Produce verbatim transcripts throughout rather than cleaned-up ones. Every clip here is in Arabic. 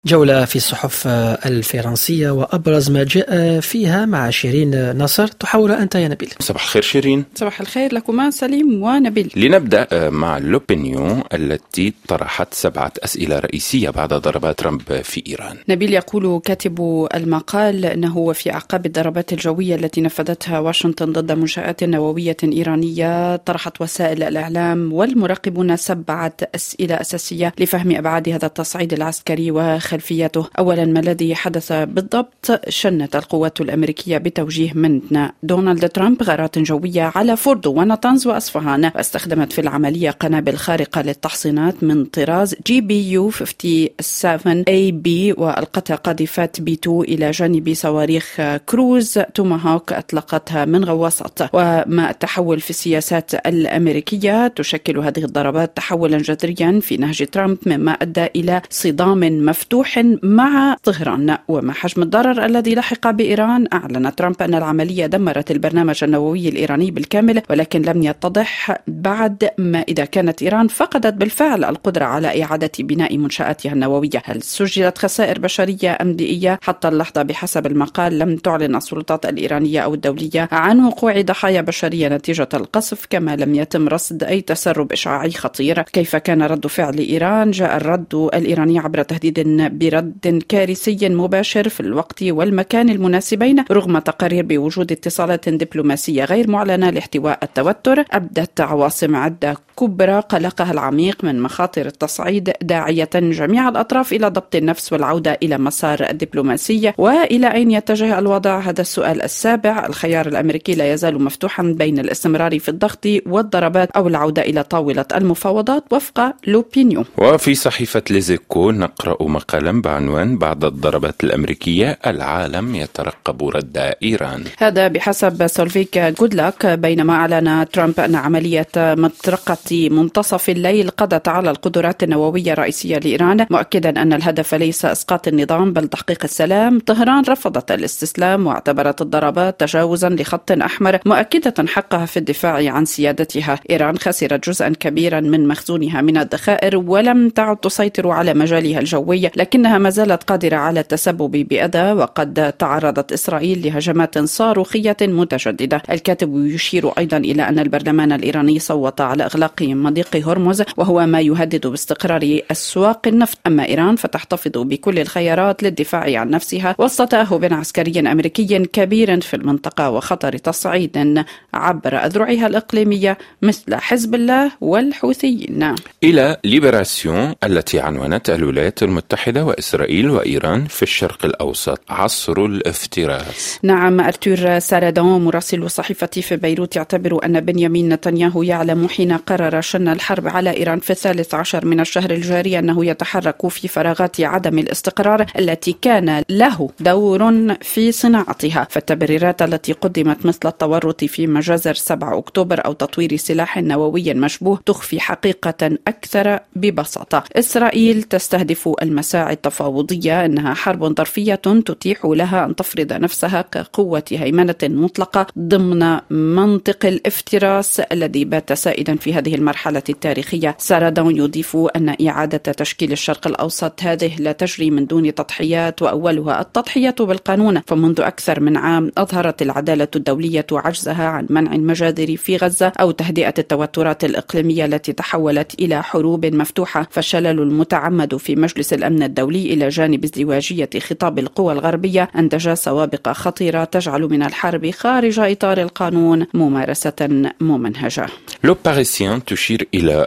جولة في الصحف الفرنسية وأبرز ما جاء فيها مع شيرين نصر. تحاول أنت يا نبيل. صباح الخير شيرين. صباح الخير لكما سليم ونبيل. لنبدأ مع لوبينيون التي طرحت سبعة أسئلة رئيسية بعد ضربات ترامب في إيران. نبيل، يقول كاتب المقال أنه في أعقاب الضربات الجوية التي نفذتها واشنطن ضد منشآت نووية إيرانية، طرحت وسائل الإعلام والمراقبون سبعة أسئلة أساسية لفهم أبعاد هذا التصعيد العسكري وخلفيته. أولا، ما الذي حدث بالضبط؟ شنت القوات الأمريكية بتوجيه من دونالد ترامب غارات جوية على فوردو ونطنز وأصفهان، واستخدمت في العملية قنابل خارقة للتحصينات من طراز جي بي يو خمسة وخمسين إيه بي، وألقتها قاذفات بي اثنين إلى جانب صواريخ كروز توماهوك أطلقتها من غواصات. ومع التحول في السياسات الأمريكية، تشكل هذه الضربات تحولا جذريا في نهج ترامب، مما أدى إلى صدام مفتوح مع طهران. ومع حجم الضرر الذي لحق بإيران، أعلن ترامب أن العملية دمرت البرنامج النووي الإيراني بالكامل، ولكن لم يتضح بعد ما إذا كانت إيران فقدت بالفعل القدرة على إعادة بناء منشآتها النووية. هل سجلت خسائر بشرية أم بيئية؟ حتى اللحظة بحسب المقال لم تعلن السلطات الإيرانية أو الدولية عن وقوع ضحايا بشرية نتيجة القصف، كما لم يتم رصد أي تسرب إشعاعي خطير. كيف كان رد فعل إيران؟ جاء الرد الإيراني عبر تهديد برد كارثي مباشر في الوقت والمكان المناسبين، رغم تقارير بوجود اتصالات دبلوماسية غير معلنة لاحتواء التوتر. أبدت عواصم عدة كبرى قلقها العميق من مخاطر التصعيد، داعية جميع الأطراف إلى ضبط النفس والعودة إلى مسار الدبلوماسية. وإلى أين يتجه الوضع؟ هذا السؤال السابع. الخيار الأمريكي لا يزال مفتوحا بين الاستمرار في الضغط والضربات أو العودة إلى طاولة المفاوضات وفق لوبينيون. وفي صحيفة ليزيكو نقرأ مقالا بعنوان بعد الضربات الأمريكية العالم يترقب رد إيران. هذا بحسب سولفيك جودلاك، بينما أعلن ترامب أن عملية مطرقة منتصف الليل قضت على القدرات النووية الرئيسية لإيران، مؤكدا أن الهدف ليس إسقاط النظام بل تحقيق السلام. طهران رفضت الاستسلام واعتبرت الضربات تجاوزا لخط أحمر، مؤكدة حقها في الدفاع عن سيادتها. إيران خسرت جزءا كبيرا من مخزونها من الذخائر ولم تعد تسيطر على مجالها الجوي، لكنها ما زالت قادرة على التسبب بأذى، وقد تعرضت إسرائيل لهجمات صاروخية متجددة. الكاتب يشير أيضا إلى أن البرلمان الإيراني صوت على إغلاق مضيق هرمز، وهو ما يهدد باستقرار أسواق النفط. أما إيران فتحتفظ بكل الخيارات للدفاع عن نفسها وسط تأهب عسكري أمريكي كبير في المنطقة وخطر تصعيد عبر أذرعها الإقليمية مثل حزب الله والحوثيين. إلى ليبراسيون التي عنونت الولايات المتحدة وإسرائيل وإيران في الشرق الأوسط عصر الافتراس. نعم، أرتور سارادون مراسل الصحيفة في بيروت يعتبر أن بنيامين نتنياهو يعلم حين قرر شن الحرب على إيران في الثالث عشر من الشهر الجاري أنه يتحرك في فراغات عدم الاستقرار التي كان له دور في صناعتها. فالتبريرات التي قدمت مثل التورط في مجازر سبعة أكتوبر أو تطوير سلاح نووي مشبوه تخفي حقيقة أكثر ببساطة. إسرائيل تستهدف المساعي التفاوضية، أنها حرب ظرفية تتيح لها أن تفرض نفسها كقوة هيمنة مطلقة ضمن منطق الافتراس الذي بات سائدا في هذه المرحلة التاريخية. سارادون يضيف أن إعادة تشكيل الشرق الأوسط هذه لا تجري من دون تضحيات، وأولها التضحية بالقانون. فمنذ أكثر من عام أظهرت العدالة الدولية عجزها عن منع المجازر في غزة أو تهدئة التوترات الإقليمية التي تحولت إلى حروب مفتوحة. فالشلل المتعمد في مجلس الأمن الدولي إلى جانب ازدواجية خطاب القوى الغربية أنتج سوابق خطيرة تجعل من الحرب خارج إطار القانون ممارسة ممنهجة. لو باريسيان تشير إلى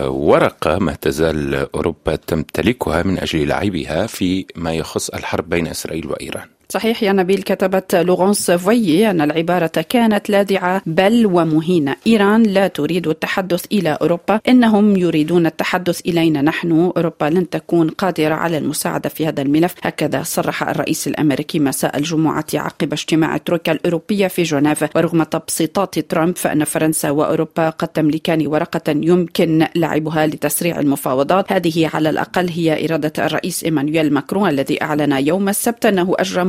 ورقة ما تزال أوروبا تمتلكها من أجل لعبها في ما يخص الحرب بين إسرائيل وإيران. صحيح يا نبيل، كتبت لورانس فويي أن العبارة كانت لاذعة بل ومهينة. إيران لا تريد التحدث إلى أوروبا، إنهم يريدون التحدث إلينا نحن. أوروبا لن تكون قادرة على المساعدة في هذا الملف، هكذا صرح الرئيس الأمريكي مساء الجمعة عقب اجتماع الترويكا الأوروبية في جنيف. ورغم تبسيطات ترامب فإن فرنسا وأوروبا قد تملكان ورقة يمكن لعبها لتسريع المفاوضات. هذه على الأقل هي إرادة الرئيس إيمانويل ماكرون الذي أعلن يوم السبت أنه أجرى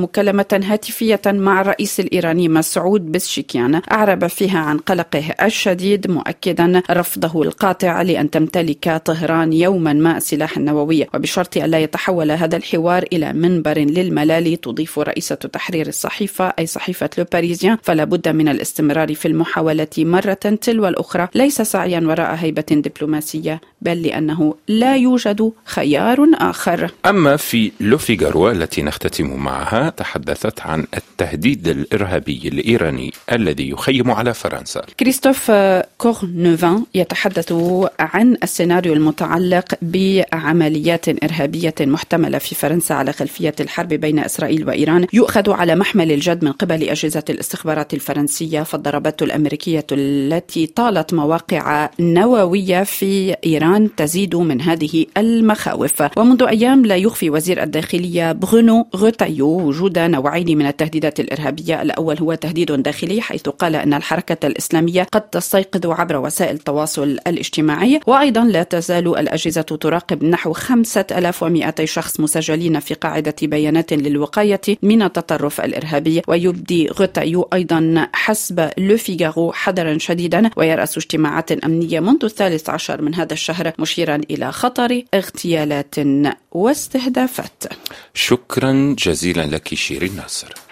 مكالمة هاتفية مع الرئيس الإيراني مسعود بزشكيان أعرب فيها عن قلقه الشديد، مؤكدا رفضه القاطع لأن تمتلك طهران يوما ما السلاح النووي، وبشرط أن لا يتحول هذا الحوار إلى منبر للملالي. تضيف رئيسة تحرير الصحيفة أي صحيفة لو باريزيان: فلا بد من الاستمرار في المحاولة مرة تلو الأخرى، ليس سعيا وراء هيبة دبلوماسية، بل لأنه لا يوجد خيار آخر. أما في لو فيغارو التي نختتم معها، تحدثت عن التهديد الإرهابي الإيراني الذي يخيم على فرنسا. كريستوف كورنوفان يتحدث عن السيناريو المتعلق بعمليات إرهابية محتملة في فرنسا على خلفية الحرب بين إسرائيل وإيران، يؤخذ على محمل الجد من قبل أجهزة الاستخبارات الفرنسية. فالضربات الأمريكية التي طالت مواقع نووية في إيران تزيد من هذه المخاوف. ومنذ أيام لا يخفي وزير الداخلية برونو غوتايو وجود نوعين من التهديدات الإرهابية. الأول هو تهديد داخلي، حيث قال أن الحركة الإسلامية قد تستيقظ عبر وسائل التواصل الاجتماعي. وأيضا لا تزال الأجهزة تراقب نحو خمسة آلاف ومئتي شخص مسجلين في قاعدة بيانات للوقاية من التطرف الإرهابي. ويبدي غوتايو أيضا حسب لو فيغارو حذرا شديدا، ويرأس اجتماعات أمنية منذ الثالث عشر من هذا الشهر، مشيرا إلى خطر اغتيالات واستهدافات. شكرا جزيلا لك شيرين ناصر.